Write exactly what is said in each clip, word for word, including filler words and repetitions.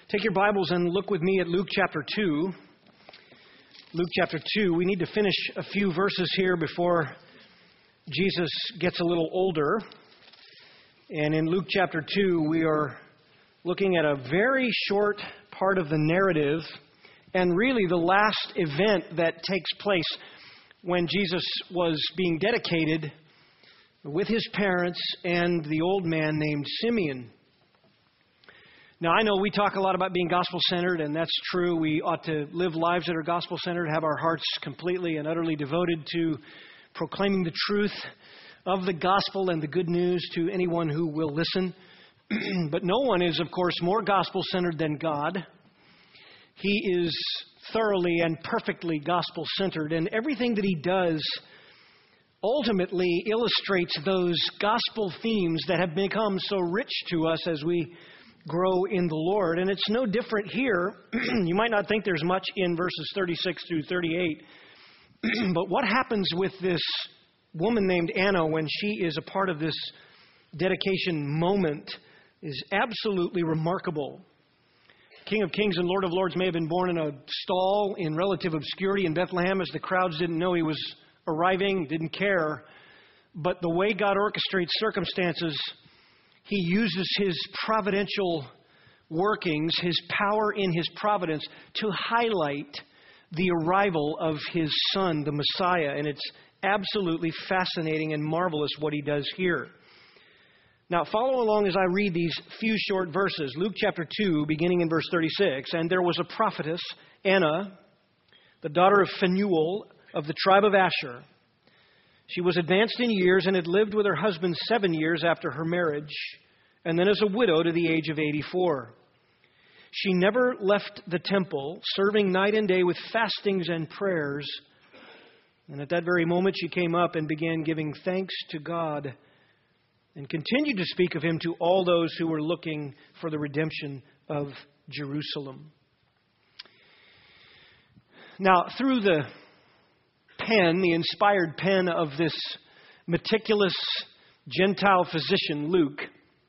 Take your Bibles and look with me at Luke chapter two. Luke chapter two. We need to finish a few verses here before Jesus gets a little older. And in Luke chapter two, we are looking at a very short part of the narrative and really the last event that takes place when Jesus was being dedicated with his parents and the old man named Simeon. Now, I know we talk a lot about being gospel-centered, and that's true. We ought to live lives that are gospel-centered, have our hearts completely and utterly devoted to proclaiming the truth of the gospel and the good news to anyone who will listen. But no one is, of course, more gospel-centered than God. He is thoroughly and perfectly gospel-centered, and everything that he does ultimately illustrates those gospel themes that have become so rich to us as we grow in the Lord. And it's no different here. You might not think there's much in verses thirty-six through thirty-eight. But what happens with this woman named Anna when she is a part of this dedication moment is absolutely remarkable. King of Kings and Lord of Lords may have been born in a stall in relative obscurity in Bethlehem as the crowds didn't know he was arriving, didn't care. But the way God orchestrates circumstances, he uses his providential workings, his power in his providence, to highlight the arrival of his son, the Messiah. And it's absolutely fascinating and marvelous what he does here. Now, follow along as I read these few short verses. Luke chapter two, beginning in verse thirty-six. And there was a prophetess, Anna, the daughter of Phanuel of the tribe of Asher. She was advanced in years and had lived with her husband seven years after her marriage, and then as a widow to the age of eighty-four. She never left the temple, serving night and day with fastings and prayers. And at that very moment she came up and began giving thanks to God and continued to speak of him to all those who were looking for the redemption of Jerusalem. Now, through the pen, the inspired pen of this meticulous Gentile physician, Luke,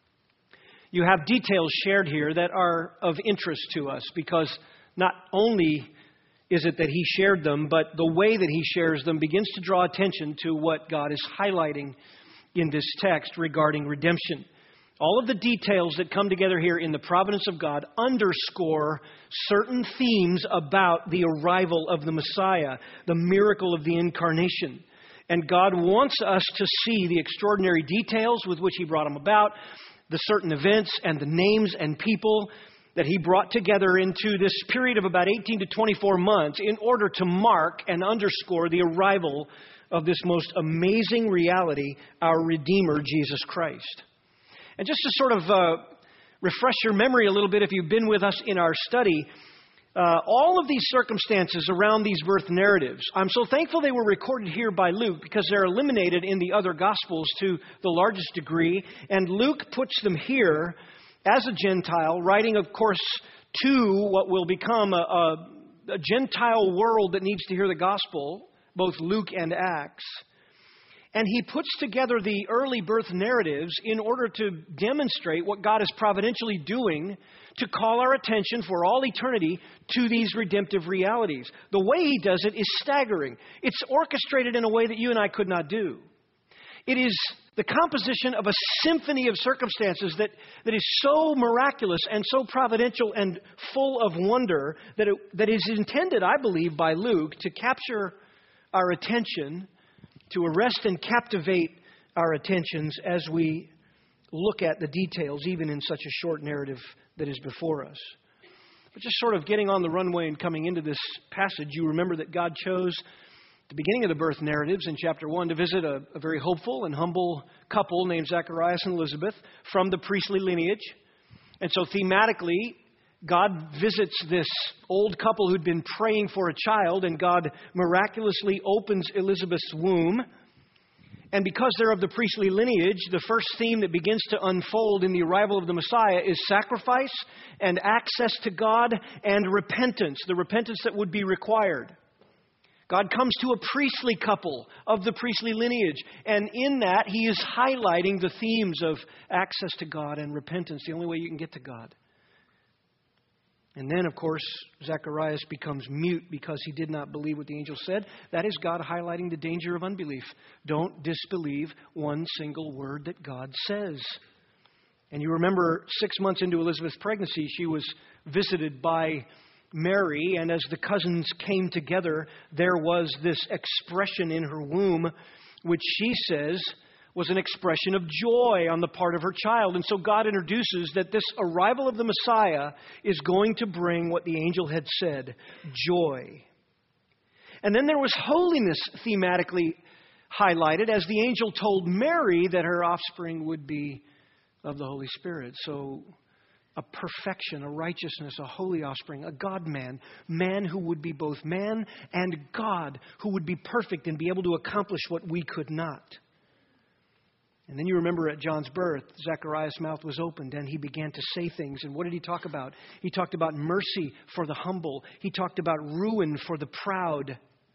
you have details shared here that are of interest to us because not only is it that he shared them, but the way that he shares them begins to draw attention to what God is highlighting in this text regarding redemption. All of the details that come together here in the providence of God underscore certain themes about the arrival of the Messiah, the miracle of the incarnation. And God wants us to see the extraordinary details with which he brought them about, the certain events and the names and people that he brought together into this period of about eighteen to twenty-four months in order to mark and underscore the arrival of this most amazing reality, our Redeemer, Jesus Christ. And just to sort of uh, refresh your memory a little bit, if you've been with us in our study, uh, all of these circumstances around these birth narratives, I'm so thankful they were recorded here by Luke because they're eliminated in the other Gospels to the largest degree. And Luke puts them here as a Gentile, writing, of course, to what will become a, a, a Gentile world that needs to hear the gospel, both Luke and Acts. And he puts together the early birth narratives in order to demonstrate what God is providentially doing to call our attention for all eternity to these redemptive realities. The way he does it is staggering. It's orchestrated in a way that you and I could not do. It is the composition of a symphony of circumstances that, that is so miraculous and so providential and full of wonder that it, that is intended, I believe, by Luke to capture our attention, to arrest and captivate our attentions as we look at the details, even in such a short narrative that is before us. But just sort of getting on the runway and coming into this passage, you remember that God chose the beginning of the birth narratives in chapter one to visit a, a very hopeful and humble couple named Zacharias and Elizabeth from the priestly lineage. And so thematically, God visits this old couple who'd been praying for a child, and God miraculously opens Elizabeth's womb. And because they're of the priestly lineage, the first theme that begins to unfold in the arrival of the Messiah is sacrifice and access to God and repentance, the repentance that would be required. God comes to a priestly couple of the priestly lineage, and in that he is highlighting the themes of access to God and repentance, the only way you can get to God. And then, of course, Zacharias becomes mute because he did not believe what the angel said. That is God highlighting the danger of unbelief. Don't disbelieve one single word that God says. And you remember six months into Elizabeth's pregnancy, she was visited by Mary, and as the cousins came together, there was this expression in her womb, which she says was an expression of joy on the part of her child. And so God introduces that this arrival of the Messiah is going to bring what the angel had said, joy. And then there was holiness thematically highlighted as the angel told Mary that her offspring would be of the Holy Spirit. So a perfection, a righteousness, a holy offspring, a God-man, man who would be both man and God, who would be perfect and be able to accomplish what we could not. And then you remember at John's birth, Zechariah's mouth was opened and he began to say things. And what did he talk about? He talked about mercy for the humble. He talked about ruin for the proud.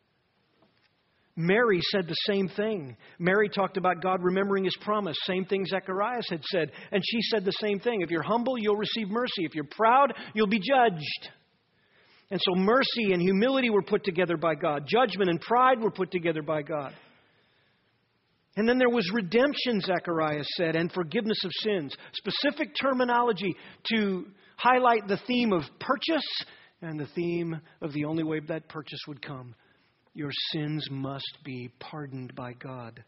Mary said the same thing. Mary talked about God remembering His promise. Same thing Zacharias had said. And she said the same thing. If you're humble, you'll receive mercy. If you're proud, you'll be judged. And so mercy and humility were put together by God. Judgment and pride were put together by God. And then there was redemption, Zacharias said, and forgiveness of sins. Specific terminology to highlight the theme of purchase and the theme of the only way that purchase would come. Your sins must be pardoned by God.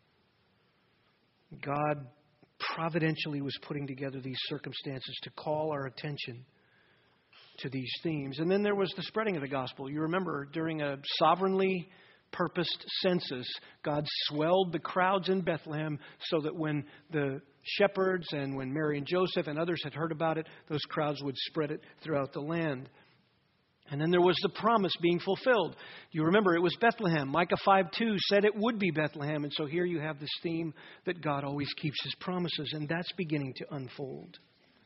God providentially was putting together these circumstances to call our attention to these themes. And then there was the spreading of the gospel. You remember during a sovereignly purposed census, God swelled the crowds in Bethlehem so that when the shepherds and when Mary and Joseph and others had heard about it, those crowds would spread it throughout the land. And then there was the promise being fulfilled. You remember it was Bethlehem. Micah five two said it would be Bethlehem. And so here you have this theme that God always keeps His promises, and that's beginning to unfold.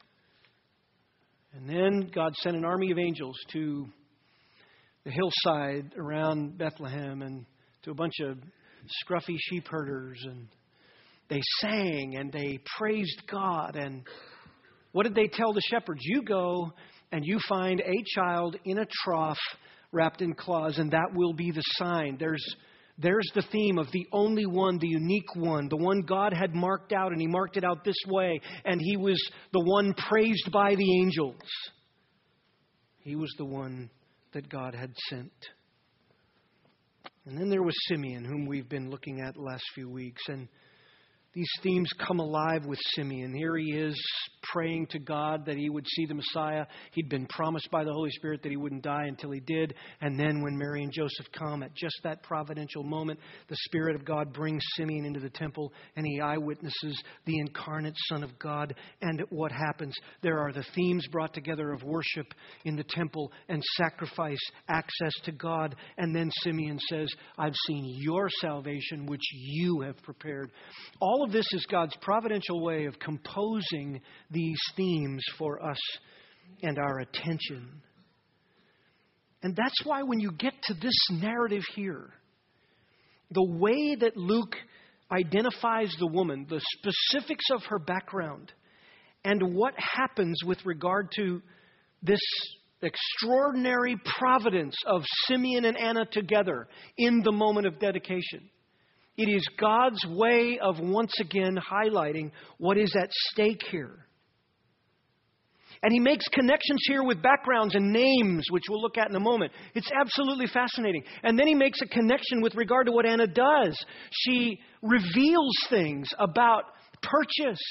And then God sent an army of angels to the hillside around Bethlehem and to a bunch of scruffy sheep herders, and they sang and they praised God. And what did they tell the shepherds? You go and you find a child in a trough wrapped in cloths, and that will be the sign. There's there's the theme of the only one, the unique one, the one God had marked out, and He marked it out this way, and He was the one praised by the angels. He was the one that God had sent. And then there was Simeon, whom we've been looking at the last few weeks. And these themes come alive with Simeon. Here he is praying to God that he would see the Messiah. He'd been promised by the Holy Spirit that he wouldn't die until he did. And then when Mary and Joseph come at just that providential moment, the Spirit of God brings Simeon into the temple and he eyewitnesses the incarnate Son of God. And what happens? There are the themes brought together of worship in the temple and sacrifice, access to God. And then Simeon says, I've seen your salvation, which you have prepared. All of this is God's providential way of composing these themes for us and our attention. And that's why when you get to this narrative here, the way that Luke identifies the woman, the specifics of her background, and what happens with regard to this extraordinary providence of Simeon and Anna together in the moment of dedication. It is God's way of once again highlighting what is at stake here. And He makes connections here with backgrounds and names, which we'll look at in a moment. It's absolutely fascinating. And then He makes a connection with regard to what Anna does. She reveals things about purchase.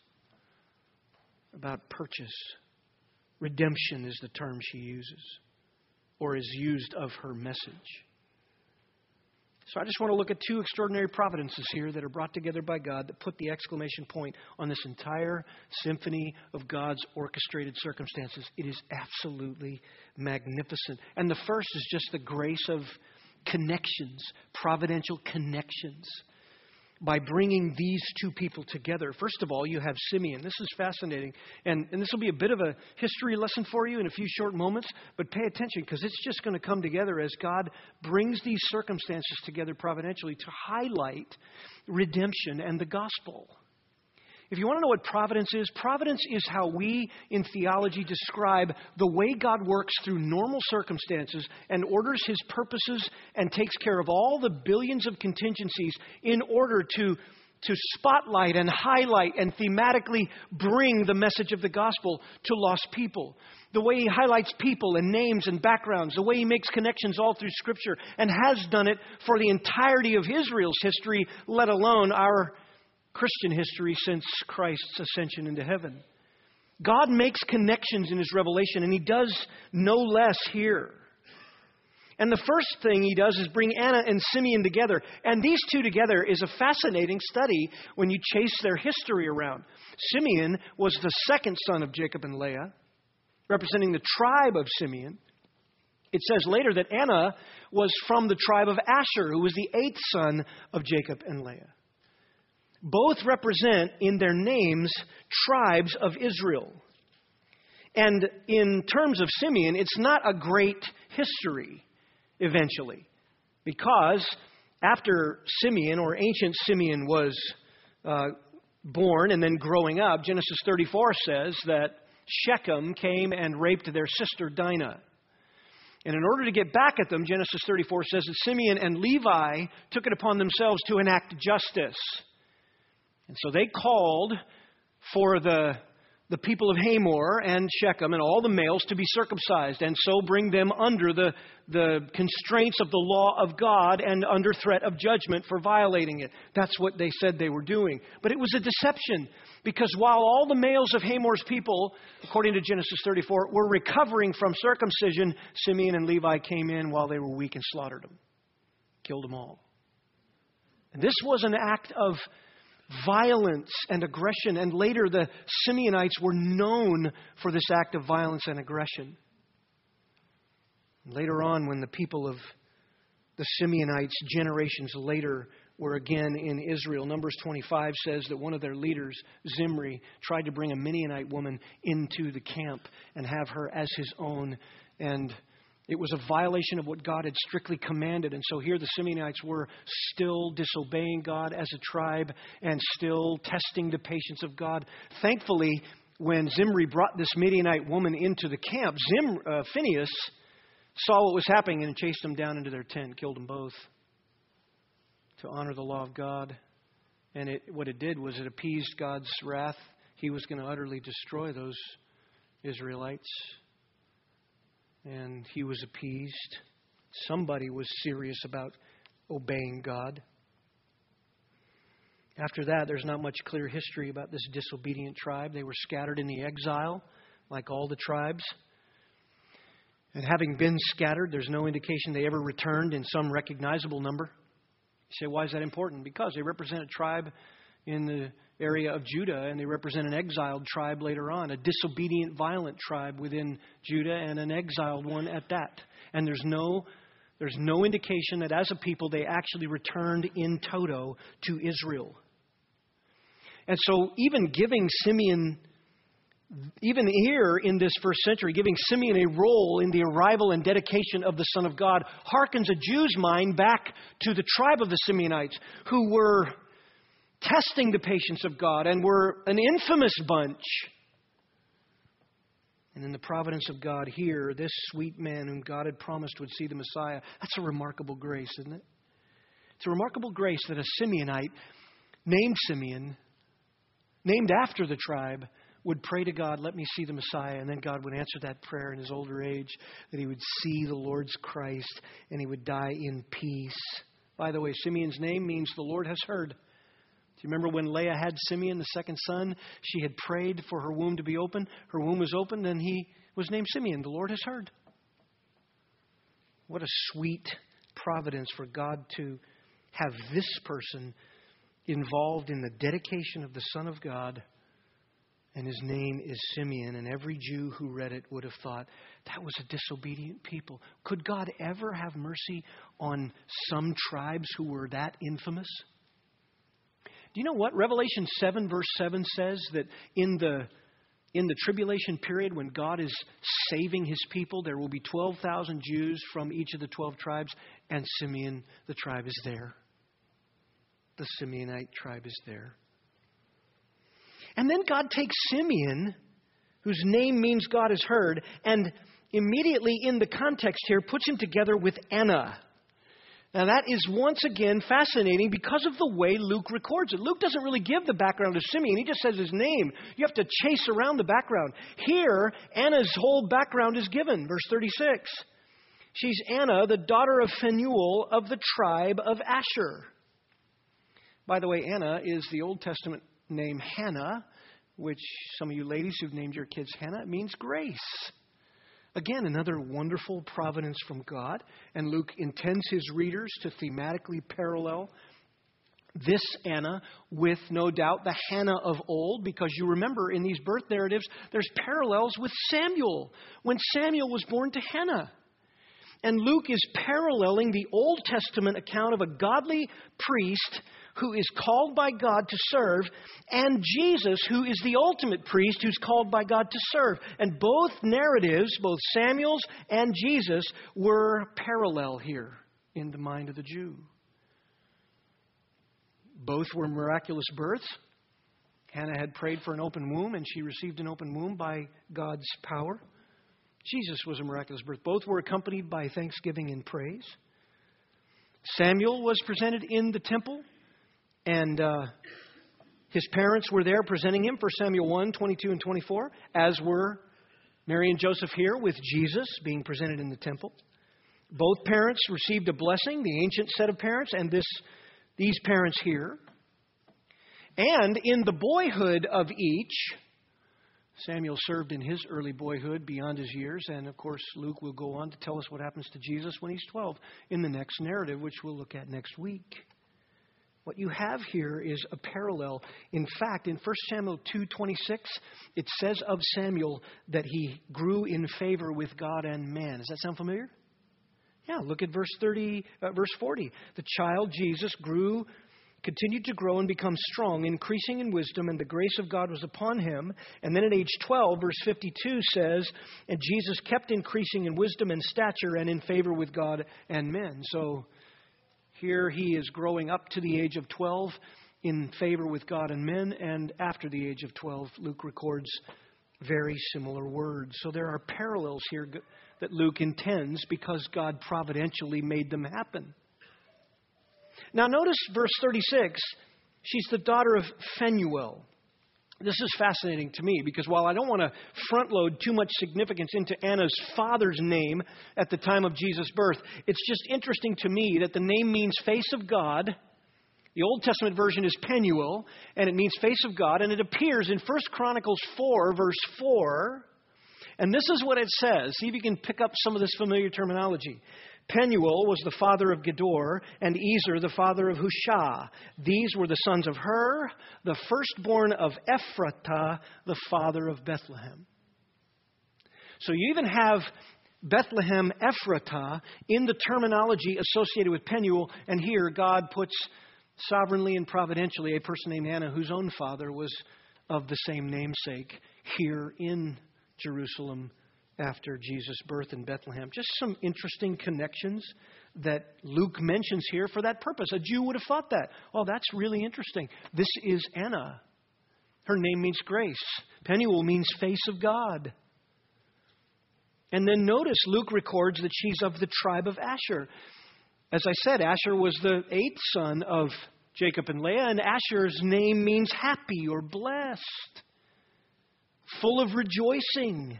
About purchase. Redemption is the term she uses, or is used of her message. So I just want to look at two extraordinary providences here that are brought together by God that put the exclamation point on this entire symphony of God's orchestrated circumstances. It is absolutely magnificent. And the first is just the grace of connections, providential connections. By bringing these two people together. First of all, you have Simeon. This is fascinating. And, and this will be a bit of a history lesson for you in a few short moments. But pay attention, because it's just going to come together as God brings these circumstances together providentially to highlight redemption and the gospel. If you want to know what providence is, providence is how we in theology describe the way God works through normal circumstances and orders His purposes and takes care of all the billions of contingencies in order to, to spotlight and highlight and thematically bring the message of the gospel to lost people. The way He highlights people and names and backgrounds, the way He makes connections all through Scripture and has done it for the entirety of Israel's history, let alone our Christian history since Christ's ascension into heaven. God makes connections in His revelation, and He does no less here. And the first thing He does is bring Anna and Simeon together. And these two together is a fascinating study when you chase their history around. Simeon was the second son of Jacob and Leah, representing the tribe of Simeon. It says later that Anna was from the tribe of Asher, who was the eighth son of Jacob and Leah. Both represent in their names tribes of Israel. And in terms of Simeon, it's not a great history eventually. Because after Simeon, or ancient Simeon, was uh, born and then growing up, Genesis thirty-four says that Shechem came and raped their sister Dinah. And in order to get back at them, Genesis thirty-four says that Simeon and Levi took it upon themselves to enact justice. And so they called for the, the people of Hamor and Shechem and all the males to be circumcised and so bring them under the, the constraints of the law of God and under threat of judgment for violating it. That's what they said they were doing. But it was a deception, because while all the males of Hamor's people, according to Genesis thirty-four, were recovering from circumcision, Simeon and Levi came in while they were weak and slaughtered them, killed them all. And this was an act of violence and aggression, and later the Simeonites were known for this act of violence and aggression. Later on, when the people of the Simeonites generations later were again in Israel, Numbers twenty-five says that one of their leaders, Zimri, tried to bring a Midianite woman into the camp and have her as his own, and it was a violation of what God had strictly commanded. And so here the Simeonites were still disobeying God as a tribe and still testing the patience of God. Thankfully, when Zimri brought this Midianite woman into the camp, Zim, uh, Phinehas saw what was happening and chased them down into their tent, killed them both to honor the law of God. And it, what it did was it appeased God's wrath. He was going to utterly destroy those Israelites. And He was appeased. Somebody was serious about obeying God. After that, there's not much clear history about this disobedient tribe. They were scattered in the exile, like all the tribes. And having been scattered, there's no indication they ever returned in some recognizable number. You say, why is that important? Because they represent a tribe in the area of Judah, and they represent an exiled tribe later on, a disobedient, violent tribe within Judah, and an exiled one at that. And there's no, there's no indication that as a people they actually returned in toto to Israel. And so even giving Simeon, even here in this first century, giving Simeon a role in the arrival and dedication of the Son of God harkens a Jew's mind back to the tribe of the Simeonites, who were testing the patience of God and were an infamous bunch. And in the providence of God here, this sweet man whom God had promised would see the Messiah, that's a remarkable grace, isn't it? It's a remarkable grace that a Simeonite named Simeon, named after the tribe, would pray to God, let me see the Messiah, and then God would answer that prayer in his older age, that he would see the Lord's Christ and he would die in peace. By the way, Simeon's name means the Lord has heard. Do you remember when Leah had Simeon, the second son? She had prayed for her womb to be open. Her womb was opened, and he was named Simeon. The Lord has heard. What a sweet providence for God to have this person involved in the dedication of the Son of God. And his name is Simeon. And every Jew who read it would have thought, that was a disobedient people. Could God ever have mercy on some tribes who were that infamous? Do you know what? Revelation seven verse seven says that in the in the tribulation period when God is saving his people, there will be twelve thousand Jews from each of the twelve tribes, and Simeon, the tribe, is there. The Simeonite tribe is there. And then God takes Simeon, whose name means God is heard, and immediately in the context here puts him together with Anna. Now that is once again fascinating because of the way Luke records it. Luke doesn't really give the background of Simeon. He just says his name. You have to chase around the background. Here, Anna's whole background is given. Verse thirty-six. She's Anna, the daughter of Phanuel of the tribe of Asher. By the way, Anna is the Old Testament name Hannah, which some of you ladies who've named your kids Hannah, it means grace. Again, another wonderful providence from God. And Luke intends his readers to thematically parallel this Anna with, no doubt, the Hannah of old. Because you remember in these birth narratives, there's parallels with Samuel, when Samuel was born to Hannah. And Luke is paralleling the Old Testament account of a godly priest who is called by God to serve, and Jesus, who is the ultimate priest who's called by God to serve. And both narratives, both Samuel's and Jesus, were parallel here in the mind of the Jew. Both were miraculous births. Hannah had prayed for an open womb, and she received an open womb by God's power. Jesus was a miraculous birth. Both were accompanied by thanksgiving and praise. Samuel was presented in the temple, and uh, his parents were there presenting him, First Samuel one, twenty-two and twenty-four, as were Mary and Joseph here with Jesus being presented in the temple. Both parents received a blessing, the ancient set of parents, and this these parents here. And in the boyhood of each, Samuel served in his early boyhood beyond his years, and of course Luke will go on to tell us what happens to Jesus when he's twelve in the next narrative, which we'll look at next week. What you have here is a parallel. In fact, in First Samuel two twenty-six, it says of Samuel that he grew in favor with God and man. Does that sound familiar? Yeah, look at verse thirty, uh, verse forty. The child Jesus grew, continued to grow and become strong, increasing in wisdom, and the grace of God was upon him. And then at age twelve, verse fifty-two says, and Jesus kept increasing in wisdom and stature and in favor with God and men. So here he is growing up to the age of twelve in favor with God and men, and after the age of twelve, Luke records very similar words. So there are parallels here that Luke intends because God providentially made them happen. Now notice verse thirty-six. She's the daughter of Phanuel. This is fascinating to me because while I don't want to front load too much significance into Anna's father's name at the time of Jesus' birth, it's just interesting to me that the name means face of God. The Old Testament version is Penuel, and it means face of God, and it appears in First Chronicles four, verse four. And this is what it says. See if you can pick up some of this familiar terminology. Penuel was the father of Gedor, and Ezer the father of Hushah. These were the sons of Hur, the firstborn of Ephratah, the father of Bethlehem. So you even have Bethlehem Ephratah in the terminology associated with Penuel, and here God puts sovereignly and providentially a person named Anna, whose own father was of the same namesake, here in Jerusalem after Jesus' birth in Bethlehem. Just some interesting connections that Luke mentions here for that purpose. A Jew would have thought that. Oh, that's really interesting. This is Anna. Her name means grace. Penuel means face of God. And then notice Luke records that she's of the tribe of Asher. As I said, Asher was the eighth son of Jacob and Leah, and Asher's name means happy or blessed, full of rejoicing.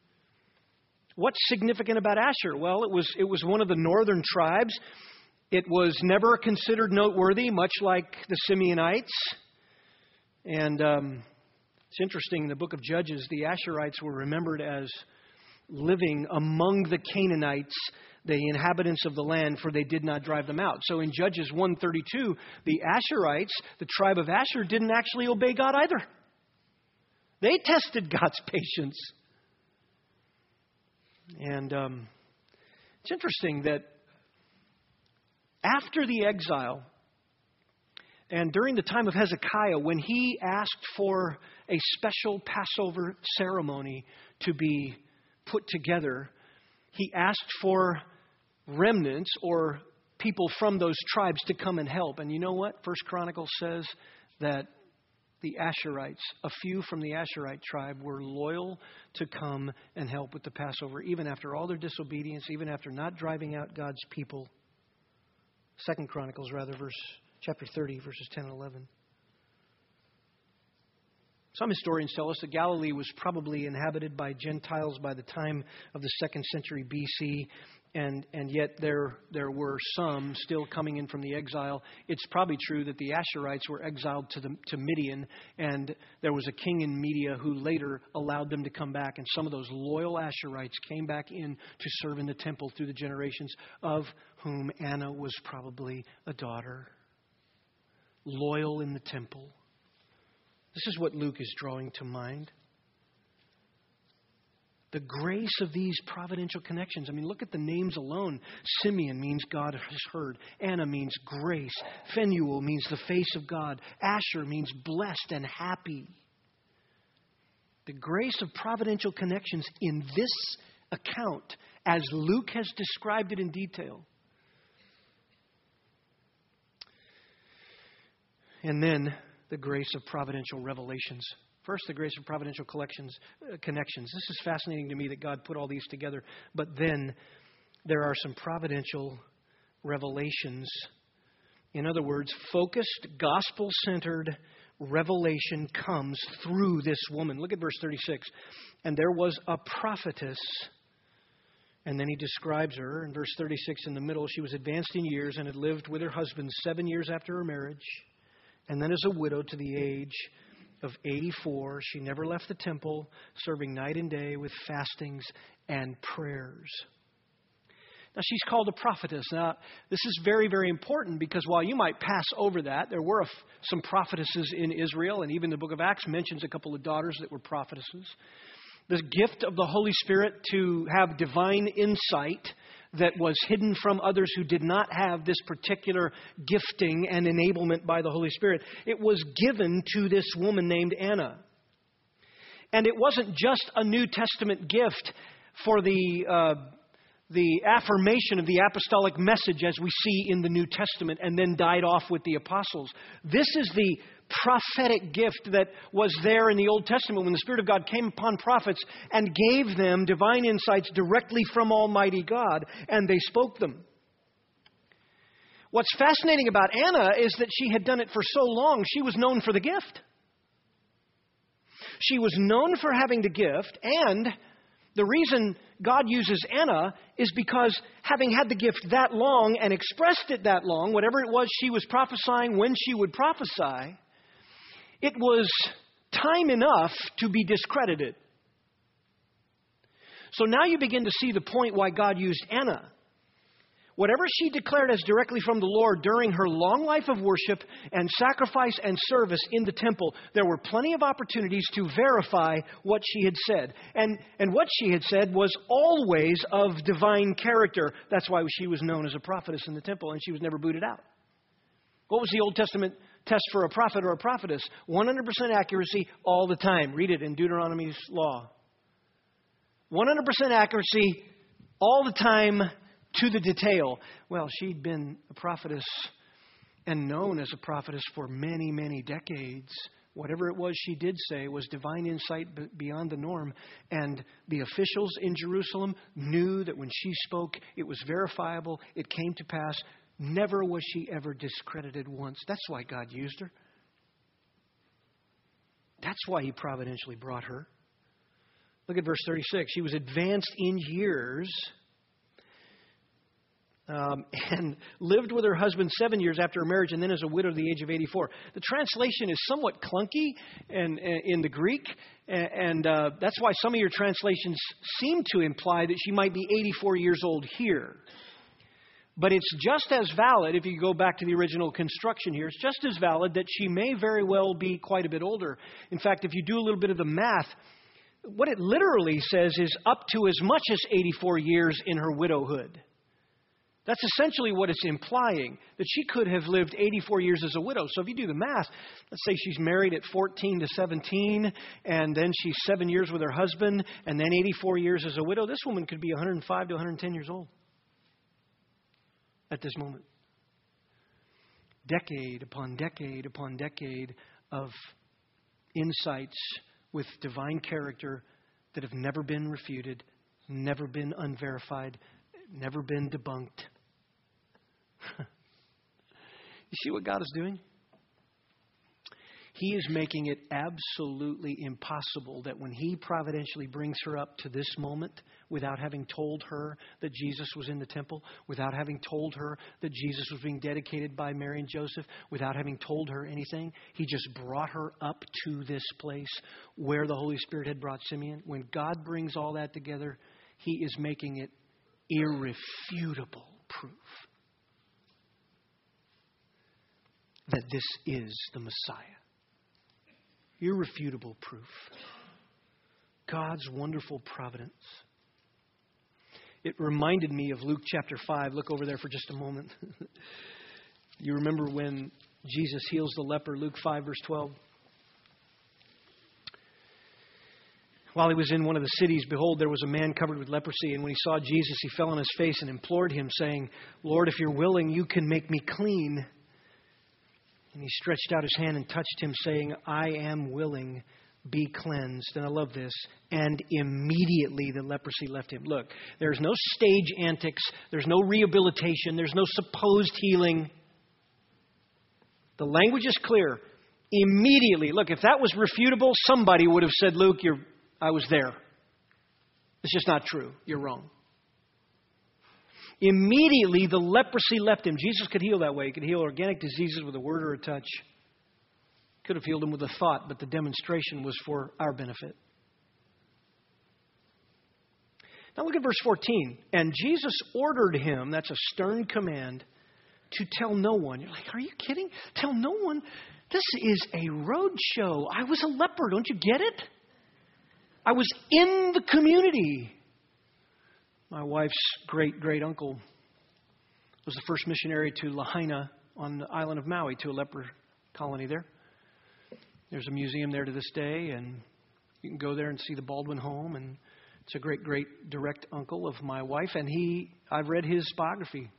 What's significant about Asher? Well, it was it was one of the northern tribes. It was never considered noteworthy, much like the Simeonites. And um, it's interesting, in the book of Judges, the Asherites were remembered as living among the Canaanites, the inhabitants of the land, for they did not drive them out. So in Judges one thirty-two, the Asherites, the tribe of Asher, didn't actually obey God either. They tested God's patience. And um, it's interesting that after the exile and during the time of Hezekiah, when he asked for a special Passover ceremony to be put together, he asked for remnants or people from those tribes to come and help. And you know what? First Chronicles says that the Asherites, a few from the Asherite tribe, were loyal to come and help with the Passover, even after all their disobedience, even after not driving out God's people. Second Chronicles, rather, verse chapter thirty, verses ten and eleven. Some historians tell us that Galilee was probably inhabited by Gentiles by the time of the second century B C, and, and yet there, there were some still coming in from the exile. It's probably true that the Asherites were exiled to, the, to Midian, and there was a king in Media who later allowed them to come back, and some of those loyal Asherites came back in to serve in the temple through the generations, of whom Anna was probably a daughter. Loyal in the temple. This is what Luke is drawing to mind. The grace of these providential connections. I mean, look at the names alone. Simeon means God has heard. Anna means grace. Phanuel means the face of God. Asher means blessed and happy. The grace of providential connections in this account, as Luke has described it in detail. And then the grace of providential revelations. First, the grace of providential collections, uh, connections. This is fascinating to me that God put all these together. But then there are some providential revelations. In other words, focused, gospel-centered revelation comes through this woman. Look at verse thirty-six. And there was a prophetess. And then he describes her in verse thirty-six in the middle. She was advanced in years and had lived with her husband seven years after her marriage. And then as a widow to the age of eighty-four, she never left the temple, serving night and day with fastings and prayers. Now, she's called a prophetess. Now, this is very, very important because while you might pass over that, there were a f- some prophetesses in Israel, and even the book of Acts mentions a couple of daughters that were prophetesses. The gift of the Holy Spirit to have divine insight that was hidden from others who did not have this particular gifting and enablement by the Holy Spirit. It was given to this woman named Anna. And it wasn't just a New Testament gift for the uh, the affirmation of the apostolic message as we see in the New Testament and then died off with the apostles. This is the prophetic gift that was there in the Old Testament when the Spirit of God came upon prophets and gave them divine insights directly from Almighty God, and they spoke them. What's fascinating about Anna is that she had done it for so long, she was known for the gift. She was known for having the gift, and the reason God uses Anna is because having had the gift that long and expressed it that long, whatever it was she was prophesying when she would prophesy, it was time enough to be discredited. So now you begin to see the point why God used Anna. Whatever she declared as directly from the Lord during her long life of worship and sacrifice and service in the temple, there were plenty of opportunities to verify what she had said. And, and what she had said was always of divine character. That's why she was known as a prophetess in the temple, and she was never booted out. What was the Old Testament test for a prophet or a prophetess? one hundred percent accuracy all the time. Read it in Deuteronomy's law. one hundred percent accuracy all the time, to the detail. Well, she'd been a prophetess and known as a prophetess for many, many decades. Whatever it was she did say was divine insight beyond the norm. And the officials in Jerusalem knew that when she spoke, it was verifiable. It came to pass. Never was she ever discredited once. That's why God used her. That's why He providentially brought her. Look at verse thirty-six. She was advanced in years Um, and lived with her husband seven years after her marriage, and then as a widow at the age of eighty-four. The translation is somewhat clunky and, and in the Greek, and, and uh, that's why some of your translations seem to imply that she might be eighty-four years old here. But it's just as valid, if you go back to the original construction here, it's just as valid that she may very well be quite a bit older. In fact, if you do a little bit of the math, what it literally says is up to as much as eighty-four years in her widowhood. That's essentially what it's implying, that she could have lived eighty-four years as a widow. So if you do the math, let's say she's married at fourteen to seventeen, and then she's seven years with her husband, and then eighty-four years as a widow. This woman could be one hundred five to one hundred ten years old at this moment. Decade upon decade upon decade of insights with divine character that have never been refuted, never been unverified, never been debunked. You see what God is doing? He is making it absolutely impossible that when He providentially brings her up to this moment without having told her that Jesus was in the temple, without having told her that Jesus was being dedicated by Mary and Joseph, without having told her anything, He just brought her up to this place where the Holy Spirit had brought Simeon. When God brings all that together, He is making it irrefutable proof that this is the Messiah. Irrefutable proof. God's wonderful providence. It reminded me of Luke chapter five. Look over there for just a moment. You remember when Jesus heals the leper, Luke five, verse twelve. While he was in one of the cities, behold, there was a man covered with leprosy. And when he saw Jesus, he fell on his face and implored him, saying, Lord, if you're willing, you can make me clean. And he stretched out his hand and touched him, saying, I am willing, be cleansed. And I love this. And immediately the leprosy left him. Look, there's no stage antics. There's no rehabilitation. There's no supposed healing. The language is clear. Immediately. Look, if that was refutable, somebody would have said, Luke, you're, I was there. It's just not true. You're wrong. Immediately, the leprosy left him. Jesus could heal that way. He could heal organic diseases with a word or a touch. Could have healed them with a thought, but the demonstration was for our benefit. Now look at verse fourteen. And Jesus ordered him, that's a stern command, to tell no one. You're like, are you kidding? Tell no one? This is a road show. I was a leper. Don't you get it? I was in the community. My wife's great-great-uncle was the first missionary to Lahaina on the island of Maui, to a leper colony there. There's a museum there to this day, and you can go there and see the Baldwin home. And it's a great-great direct uncle of my wife, and he I've read his biography.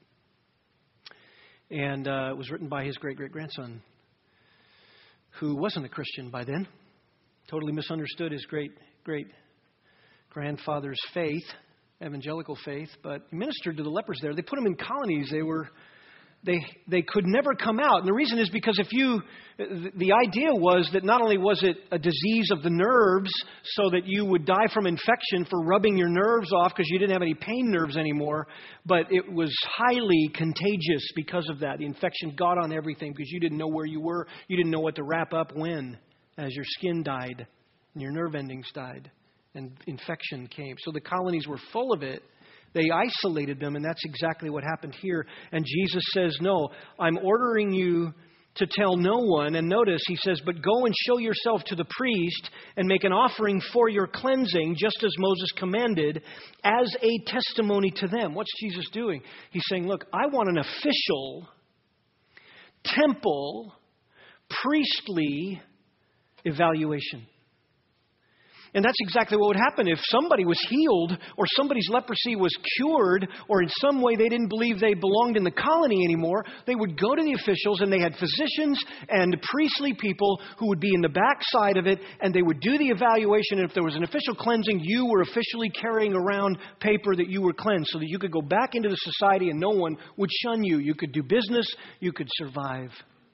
And uh, it was written by his great-great-grandson, who wasn't a Christian by then. Totally misunderstood his great-great-grandfather's faith. Evangelical faith, but he ministered to the lepers there. They put them in colonies. They were, they they could never come out. And the reason is because if you, the idea was that not only was it a disease of the nerves, so that you would die from infection for rubbing your nerves off because you didn't have any pain nerves anymore, but it was highly contagious because of that. The infection got on everything because you didn't know where you were. You didn't know what to wrap up when, as your skin died and your nerve endings died. And infection came. So the colonies were full of it. They isolated them, and that's exactly what happened here. And Jesus says, no, I'm ordering you to tell no one. And notice, he says, but go and show yourself to the priest and make an offering for your cleansing, just as Moses commanded, as a testimony to them. What's Jesus doing? He's saying, look, I want an official, temple, priestly evaluation. And that's exactly what would happen if somebody was healed or somebody's leprosy was cured or in some way they didn't believe they belonged in the colony anymore. They would go to the officials, and they had physicians and priestly people who would be in the backside of it, and they would do the evaluation. And if there was an official cleansing, you were officially carrying around paper that you were cleansed so that you could go back into the society and no one would shun you. You could do business. You could survive.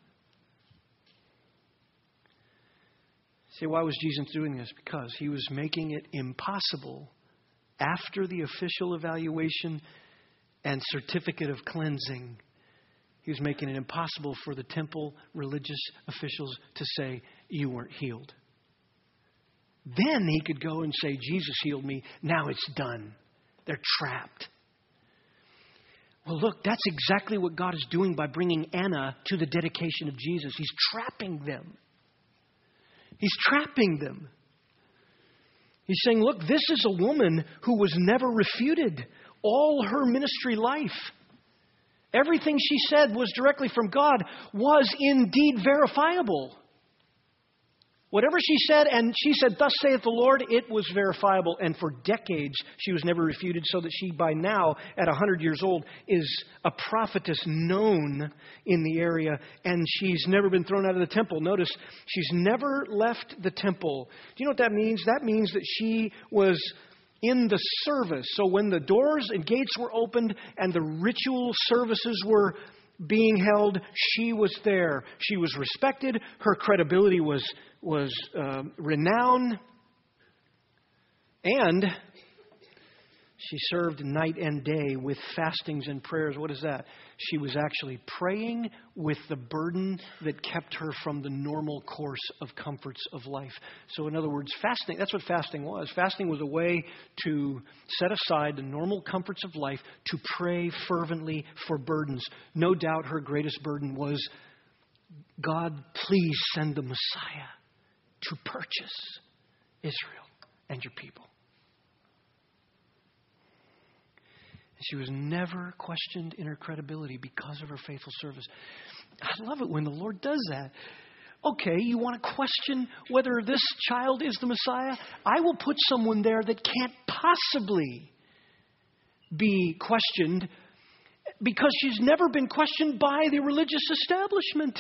See, why was Jesus doing this? Because he was making it impossible after the official evaluation and certificate of cleansing. He was making it impossible for the temple religious officials to say, you weren't healed. Then he could go and say, Jesus healed me. Now it's done. They're trapped. Well, look, that's exactly what God is doing by bringing Anna to the dedication of Jesus. He's trapping them. He's trapping them. He's saying, look, this is a woman who was never refuted all her ministry life. Everything she said was directly from God, was indeed verifiable. Whatever she said, and she said, thus saith the Lord, it was verifiable. And for decades, she was never refuted, so that she, by now, at one hundred years old, is a prophetess known in the area, and she's never been thrown out of the temple. Notice, she's never left the temple. Do you know what that means? That means that she was in the service. So when the doors and gates were opened and the ritual services were being held, she was there. She was respected. Her credibility was was uh, renowned. And she served night and day with fastings and prayers. What is that? She was actually praying with the burden that kept her from the normal course of comforts of life. So in other words, fasting, that's what fasting was. Fasting was a way to set aside the normal comforts of life to pray fervently for burdens. No doubt her greatest burden was, God, please send the Messiah to purchase Israel and your people. She was never questioned in her credibility because of her faithful service. I love it when the Lord does that. Okay, you want to question whether this child is the Messiah? I will put someone there that can't possibly be questioned because she's never been questioned by the religious establishment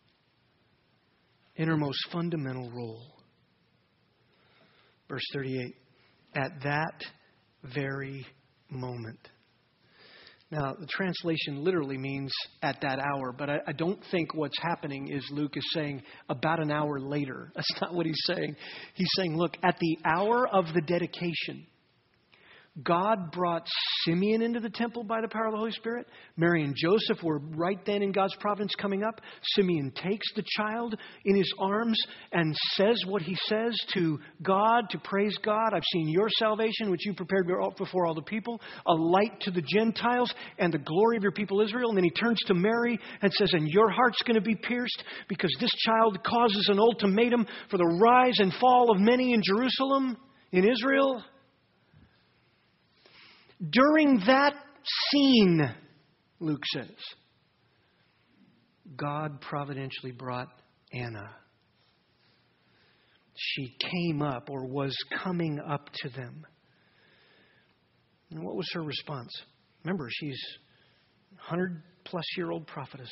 in her most fundamental role. Verse thirty-eight, at that very moment. Now, the translation literally means at that hour, but I, I don't think what's happening is Luke is saying about an hour later. That's not what he's saying. He's saying, look, at the hour of the dedication, God brought Simeon into the temple by the power of the Holy Spirit. Mary and Joseph were right then in God's providence coming up. Simeon takes the child in his arms and says what he says to God, to praise God. I've seen your salvation, which you prepared before all the people, a light to the Gentiles and the glory of your people Israel. And then he turns to Mary and says, and your heart's going to be pierced because this child causes an ultimatum for the rise and fall of many in Jerusalem, in Israel. During that scene, Luke says, God providentially brought Anna. She came up or was coming up to them. And what was her response? Remember, she's a hundred plus year old prophetess.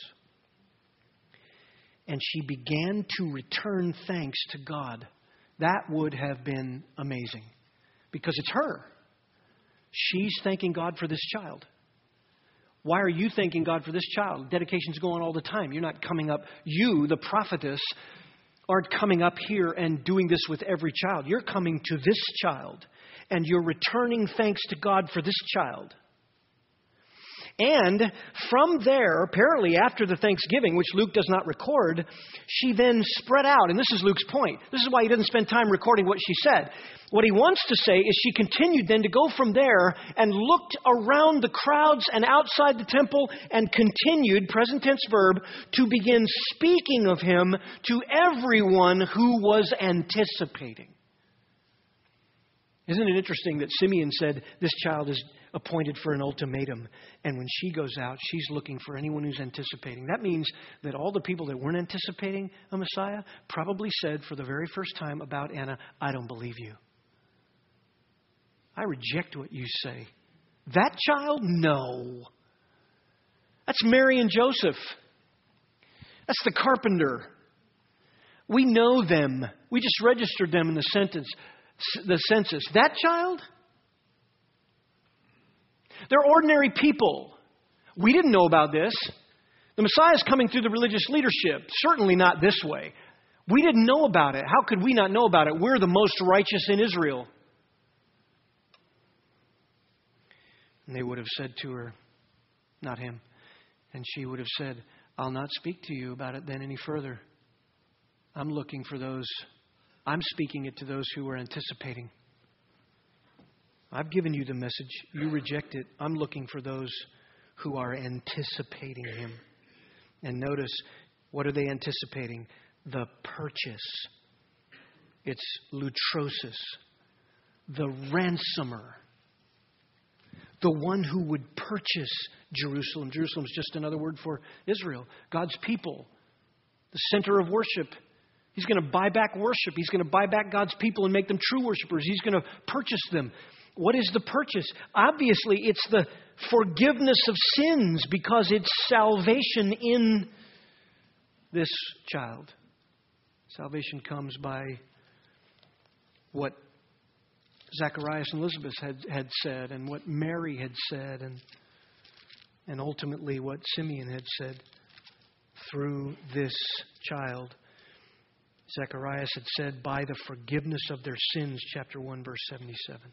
And she began to return thanks to God. That would have been amazing because it's her. She's thanking God for this child. Why are you thanking God for this child? Dedications go on all the time. You're not coming up. You, the prophetess, aren't coming up here and doing this with every child. You're coming to this child, and you're returning thanks to God for this child. And from there, apparently after the Thanksgiving, which Luke does not record, she then spread out. And this is Luke's point. This is why he doesn't spend time recording what she said. What he wants to say is she continued then to go from there and looked around the crowds and outside the temple and continued, present tense verb, to begin speaking of him to everyone who was anticipating. Isn't it interesting that Simeon said this child is appointed for an ultimatum, and when she goes out, she's looking for anyone who's anticipating. That means that all the people that weren't anticipating a Messiah probably said for the very first time about Anna, I don't believe you. I reject what you say. That child? No. That's Mary and Joseph. That's the carpenter. We know them. We just registered them in the sentence. The census. That child? They're ordinary people. We didn't know about this. The Messiah is coming through the religious leadership. Certainly not this way. We didn't know about it. How could we not know about it? We're the most righteous in Israel. And they would have said to her, not him. And she would have said, I'll not speak to you about it then any further. I'm looking for those. I'm speaking it to those who are anticipating. I've given you the message. You reject it. I'm looking for those who are anticipating him. And notice, what are they anticipating? The purchase. It's lutrosis. The ransomer. The one who would purchase Jerusalem. Jerusalem is just another word for Israel. God's people. The center of worship. He's going to buy back worship. He's going to buy back God's people and make them true worshipers. He's going to purchase them. What is the purchase? Obviously, it's the forgiveness of sins because it's salvation in this child. Salvation comes by what Zacharias and Elizabeth had, had said and what Mary had said and, and ultimately what Simeon had said through this child. Zacharias had said, by the forgiveness of their sins, chapter one, verse seventy-seven.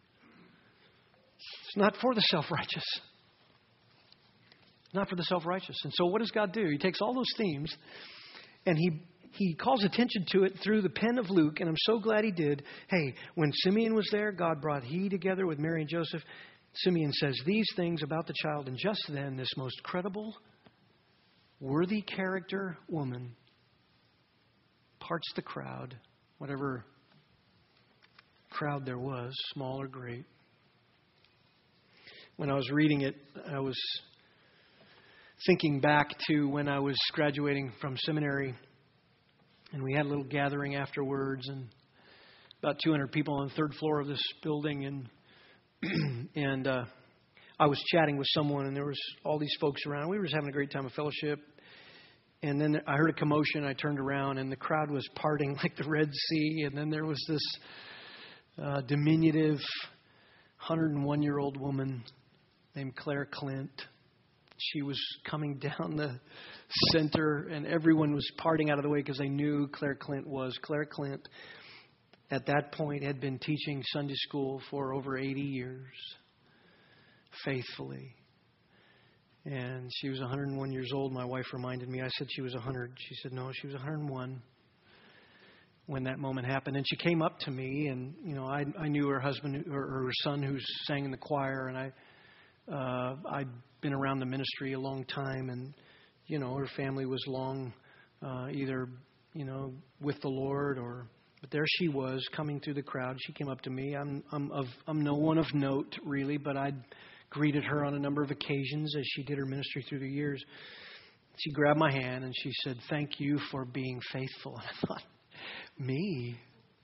It's not for the self-righteous. Not for the self-righteous. And so what does God do? He takes all those themes and he he calls attention to it through the pen of Luke, and I'm so glad he did. Hey, when Simeon was there, God brought he together with Mary and Joseph. Simeon says these things about the child, and just then this most credible, worthy character woman parts the crowd, whatever crowd there was, small or great. When I was reading it, I was thinking back to when I was graduating from seminary, and we had a little gathering afterwards, and about two hundred people on the third floor of this building, and and uh, I was chatting with someone, and there was all these folks around. We were just having a great time of fellowship. And then I heard a commotion. I turned around, and the crowd was parting like the Red Sea. And then there was this uh, diminutive one hundred one-year-old woman named Claire Clint. She was coming down the center, and everyone was parting out of the way because they knew Claire Clint was. Claire Clint, at that point, had been teaching Sunday school for over eighty years, faithfully. And she was one hundred one years old. My wife reminded me. I said she was one hundred. She said, no, she was one hundred one when that moment happened. And she came up to me, and, you know, I, I knew her husband or her son who sang in the choir, and I, uh, I'd been around the ministry a long time, and, you know, her family was long uh, either, you know, with the Lord or, but there she was coming through the crowd. She came up to me. I'm, I'm of, I'm no one of note, really, but I'd greeted her on a number of occasions as she did her ministry through the years. She grabbed my hand and she said, thank you for being faithful. And I thought, me?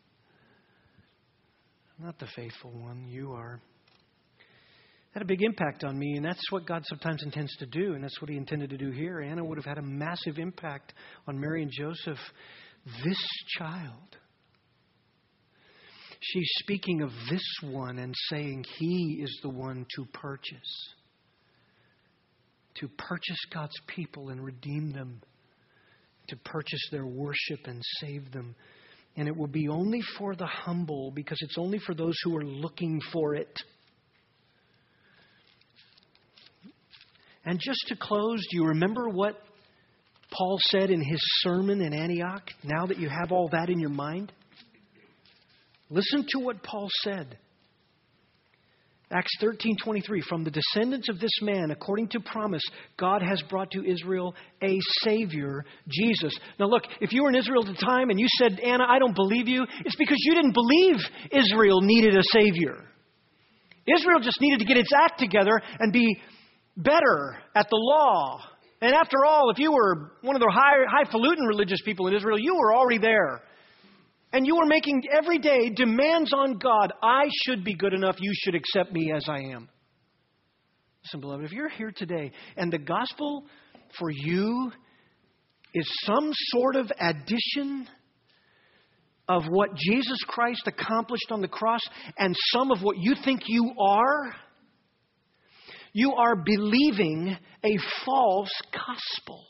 I'm not the faithful one. You are. It had a big impact on me, and that's what God sometimes intends to do, and that's what he intended to do here. Anna would have had a massive impact on Mary and Joseph. This child. She's speaking of this one and saying he is the one to purchase. To purchase God's people and redeem them. To purchase their worship and save them. And it will be only for the humble, because it's only for those who are looking for it. And just to close, do you remember what Paul said in his sermon in Antioch? Now that you have all that in your mind? Listen to what Paul said. Acts thirteen twenty-three, from the descendants of this man, according to promise, God has brought to Israel a Savior, Jesus. Now look, if you were in Israel at the time and you said, Anna, I don't believe you, it's because you didn't believe Israel needed a Savior. Israel just needed to get its act together and be better at the law. And after all, if you were one of the high, highfalutin religious people in Israel, you were already there. And you are making every day demands on God. I should be good enough. You should accept me as I am. Listen, beloved, if you're here today and the gospel for you is some sort of addition of what Jesus Christ accomplished on the cross and some of what you think you are, you are believing a false gospel.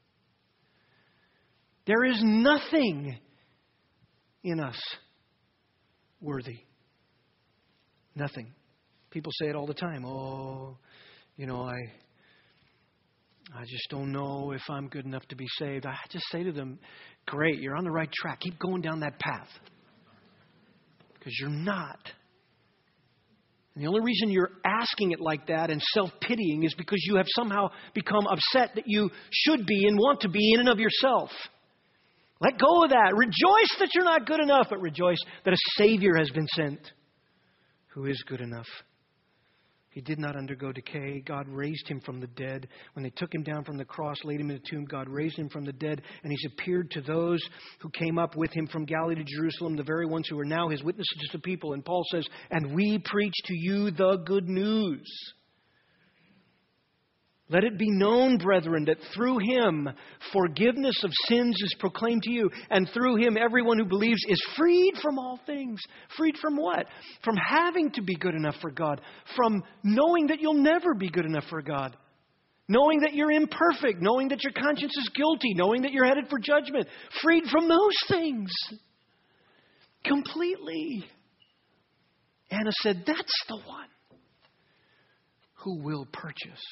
There is nothing in us worthy. Nothing. People say it all the time. Oh, you know, I I just don't know if I'm good enough to be saved. I just say to them, great, you're on the right track. Keep going down that path. Because you're not. And the only reason you're asking it like that and self-pitying is because you have somehow become upset that you should be and want to be in and of yourself. Let go of that. Rejoice that you're not good enough, but rejoice that a Savior has been sent who is good enough. He did not undergo decay. God raised him from the dead. When they took him down from the cross, laid him in the tomb, God raised him from the dead, and he's appeared to those who came up with him from Galilee to Jerusalem, the very ones who are now his witnesses to the people. And Paul says, and we preach to you the good news. Let it be known, brethren, that through him forgiveness of sins is proclaimed to you. And through him everyone who believes is freed from all things. Freed from what? From having to be good enough for God. From knowing that you'll never be good enough for God. Knowing that you're imperfect. Knowing that your conscience is guilty. Knowing that you're headed for judgment. Freed from those things. Completely. Anna said, that's the one who will purchase.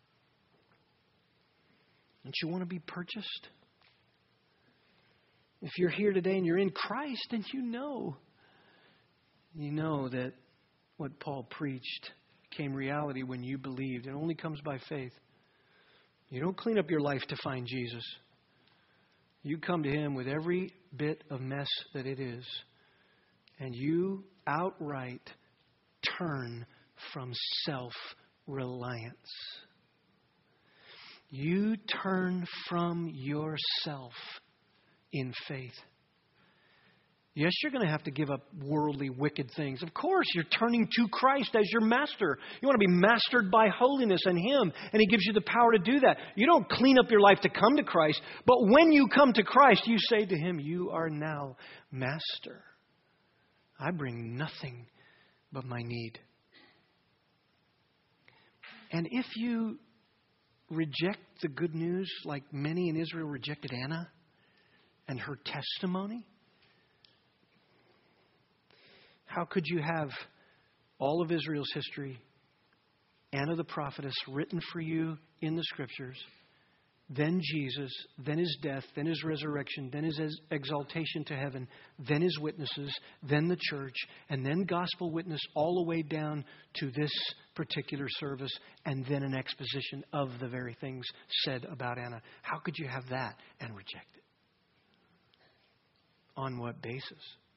Don't you want to be purchased? If you're here today and you're in Christ, then you know. You know that what Paul preached became reality when you believed. It only comes by faith. You don't clean up your life to find Jesus. You come to him with every bit of mess that it is. And you outright turn from self-reliance. You turn from yourself in faith. Yes, you're going to have to give up worldly, wicked things. Of course, you're turning to Christ as your master. You want to be mastered by holiness and him, and he gives you the power to do that. You don't clean up your life to come to Christ, but when you come to Christ, you say to him, you are now master. I bring nothing but my need. And if you reject the good news like many in Israel rejected Anna and her testimony, how could you have all of Israel's history, Anna the prophetess, written for you in the Scriptures, then Jesus, then his death, then his resurrection, then his exaltation to heaven, then his witnesses, then the church, and then gospel witness all the way down to this particular service, and then an exposition of the very things said about Anna? How could you have that and reject it? On what basis?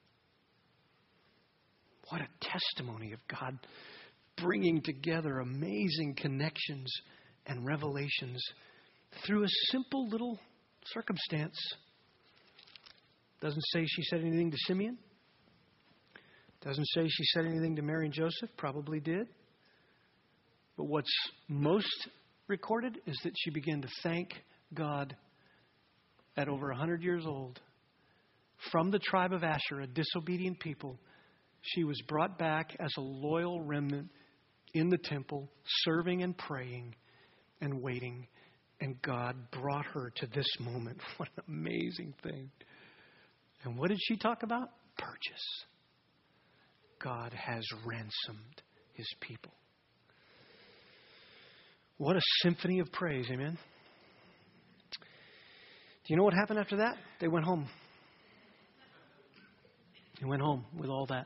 What a testimony of God bringing together amazing connections and revelations through a simple little circumstance. Doesn't say she said anything to Simeon. Doesn't say she said anything to Mary and Joseph. Probably did. But what's most recorded is that she began to thank God at over one hundred years old. From the tribe of Asher, a disobedient people, she was brought back as a loyal remnant in the temple, serving and praying and waiting. And God brought her to this moment. What an amazing thing. And what did she talk about? Purchase. God has ransomed his people. What a symphony of praise, amen? Do you know what happened after that? They went home. They went home with all that.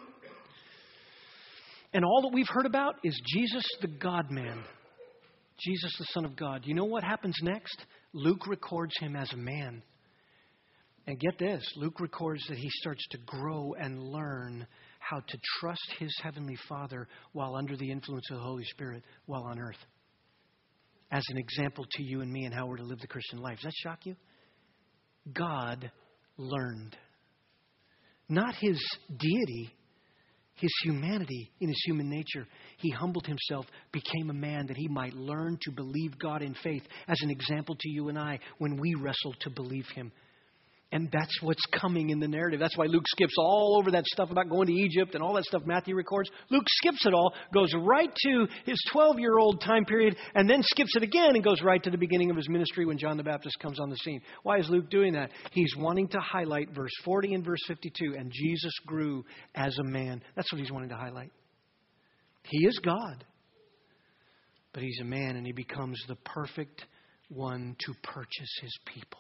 And all that we've heard about is Jesus the God-man. Jesus, the Son of God. You know what happens next? Luke records him as a man. And get this, Luke records that he starts to grow and learn how to trust his Heavenly Father while under the influence of the Holy Spirit while on earth. As an example to you and me and how we're to live the Christian life. Does that shock you? God learned. Not his deity, his humanity in his human nature. He humbled himself, became a man that he might learn to believe God in faith as an example to you and I when we wrestle to believe him. And that's what's coming in the narrative. That's why Luke skips all over that stuff about going to Egypt and all that stuff Matthew records. Luke skips it all, goes right to his twelve-year-old time period, and then skips it again and goes right to the beginning of his ministry when John the Baptist comes on the scene. Why is Luke doing that? He's wanting to highlight verse forty and verse fifty-two, and Jesus grew as a man. That's what he's wanting to highlight. He is God, but he's a man, and he becomes the perfect one to purchase his people.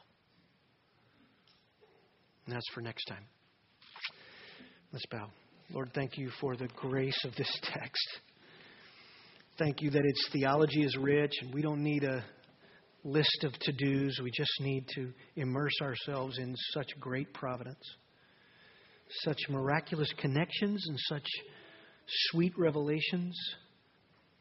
And that's for next time. Let's bow. Lord, thank you for the grace of this text. Thank you that its theology is rich and we don't need a list of to-dos. We just need to immerse ourselves in such great providence, such miraculous connections and such sweet revelations.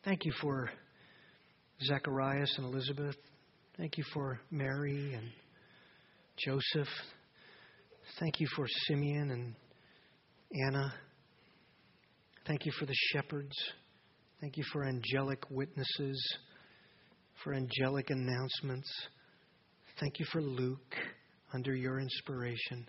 Thank you for Zacharias and Elizabeth. Thank you for Mary and Joseph. Thank you for Simeon and Anna. Thank you for the shepherds. Thank you for angelic witnesses, for angelic announcements. Thank you for Luke under your inspiration.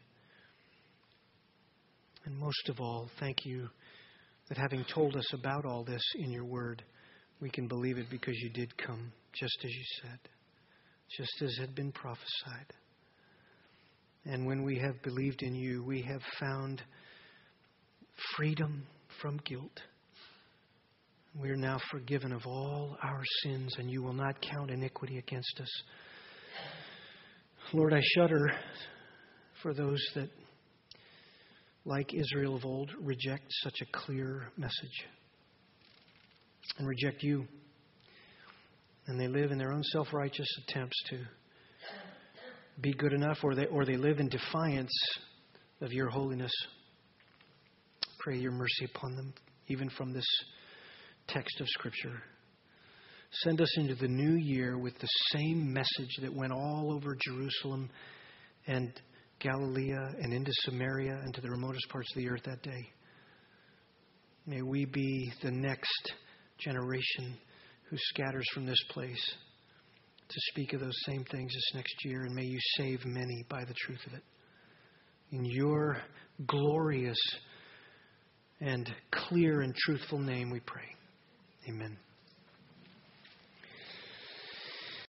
And most of all, thank you that having told us about all this in your word, we can believe it because you did come just as you said, just as had been prophesied. And when we have believed in you, we have found freedom from guilt. We are now forgiven of all our sins, and you will not count iniquity against us. Lord, I shudder for those that, like Israel of old, reject such a clear message and reject you. And they live in their own self-righteous attempts to be good enough, or they, or they live in defiance of your holiness. Pray your mercy upon them, even from this text of Scripture. Send us into the new year with the same message that went all over Jerusalem and Galilee and into Samaria and to the remotest parts of the earth that day. May we be the next generation who scatters from this place to speak of those same things this next year, and may you save many by the truth of it. In your glorious and clear and truthful name we pray. Amen.